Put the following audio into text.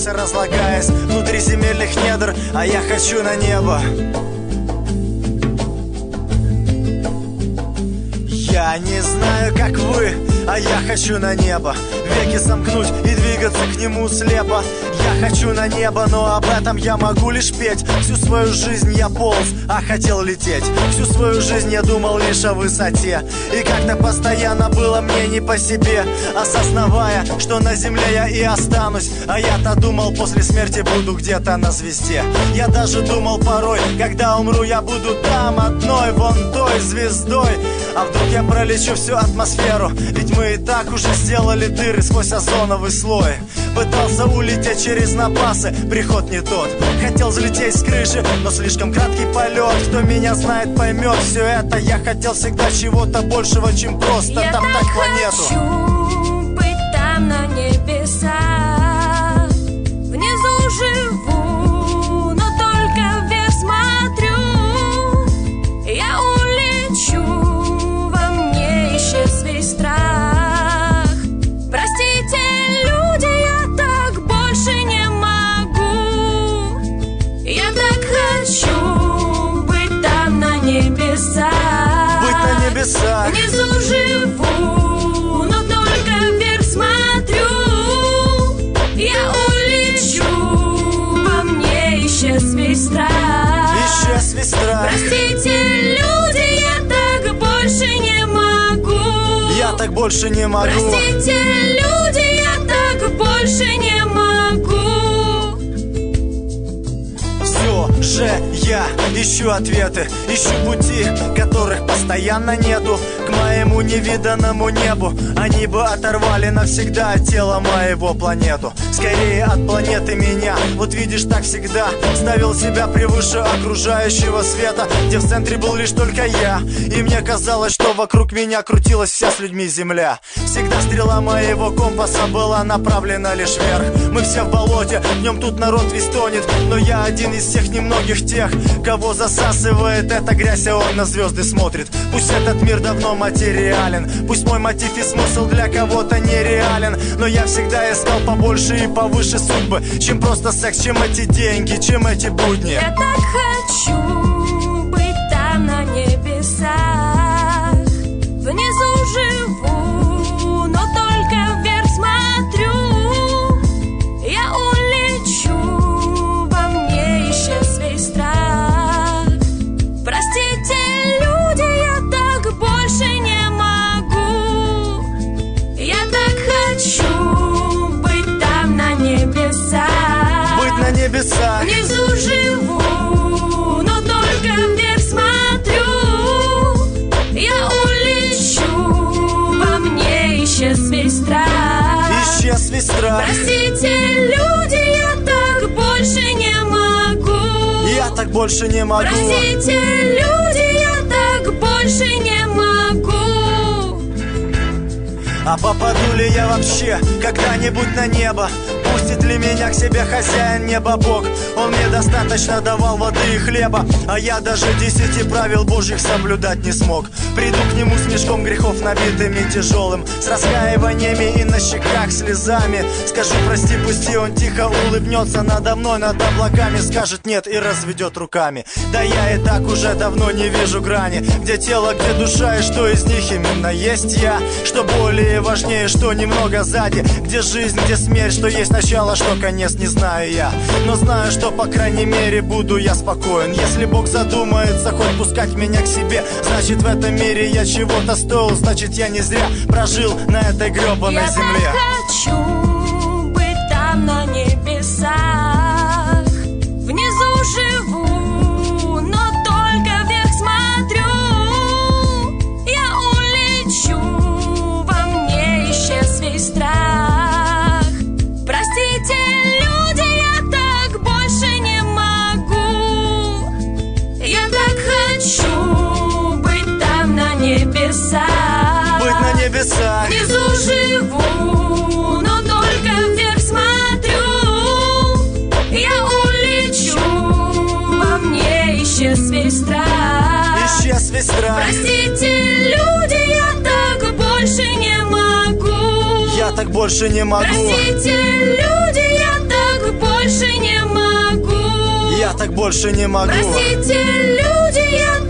валяешься, разлагаясь внутри земельных недр, а я хочу на небо. Я не знаю, как вы, а я хочу на небо. Веки сомкнуть и двигаться к нему слепо. Я хочу на небо, но об этом я могу лишь петь. Всю свою жизнь я полз, а хотел лететь. Всю свою жизнь я думал лишь о высоте. И как-то постоянно было мне не по себе, осознавая, что на земле я и останусь. А я-то думал, после смерти буду где-то на звезде. Я даже думал порой, когда умру, я буду там одной, вон той звездой. А вдруг я пролечу всю атмосферу? Ведь мы и так уже сделали дыры сквозь озоновый слой. Пытался улететь через напасы, приход не тот. Хотел взлететь с крыши, но слишком краткий полет. Кто меня знает, поймет все это. Я хотел всегда чего-то большего, чем просто топтать планету. Я хочу быть там на небесах. Внизу живу, но только вверх смотрю. Я улечу, во мне исчез весь страх. Простите, люди, я так больше не могу. Я так хочу быть там на небесах. Быть на небесах. Внизу живу, но только вверх смотрю. Я улечу, во мне исчез весь страх. Исчез весь страх. Простите, люди, я так больше не могу. Я так больше не могу. Простите, люди, я так больше не могу. Все же я ищу ответы, ищу пути, которых постоянно нету. К моему невиданному небу они бы оторвали навсегда от тела моего планету. Скорее от планеты меня. Вот видишь, так всегда ставил себя превыше окружающего света, где в центре был лишь только я. И мне казалось, что вокруг меня крутилась вся с людьми земля. Всегда стрела моего компаса была направлена лишь вверх. Мы все в болоте, в нем тут народ весь тонет. Но я один из тех немногих тех, кого засасывает эта грязь, а он на звезды смотрит. Пусть этот мир давно материален, пусть мой мотив и смысл для кого-то нереален, но я всегда искал побольше и повыше судьбы, чем просто секс, чем эти деньги, чем эти будни. Я так хочу быть там на небесах. Внизу живу, но только вверх смотрю. Я улечу, во мне исчез весь страх. Простите, люди, я так больше не могу. Я так хочу быть там на небесах. Быть на небесах. Внизу живу, но только вверх смотрю. Я улечу, во мне исчез весь страх. Исчез весь страх. Простите, люди, я так больше не могу. Я так больше не могу. Простите, люди, я так больше не могу. А попаду ли я вообще когда-нибудь на небо? Пустит ли меня к себе хозяин неба Бог? Он мне достаточно давал воды и хлеба, а я даже 10 правил Божьих соблюдать не смог. Приду к нему с мешком грехов, набитым и тяжелым, с раскаиваниями и на щеках слезами. Скажу прости, пусти, он тихо улыбнется надо мной, над облаками, скажет нет и разведет руками. Да я и так уже давно не вижу грани, где тело, где душа и что из них именно есть я. Что более важнее, что немного сзади, где жизнь, где смерть, что есть начало, что конец, не знаю я. Но знаю, что по крайней мере буду я спокоен. Если Бог задумается хоть пускать меня к себе, значит в этом мире я чего-то стоил, значит я не зря прожил на этой гребаной земле. Я хочу быть там на небесах. Внизу живу, но только вверх смотрю. Я улечу, во мне исчез весь страх. Простите, люди, я так больше не могу. Я так хочу быть там на небесах. Быть на небесах. Внизу живу, но только вверх смотрю. Я улечу, во мне исчез весь страх. Исчез весь страх. Простите, люди, я так больше не могу. Я так больше не могу. Простите, люди, я так больше Я так больше не могу. Простите, люди, я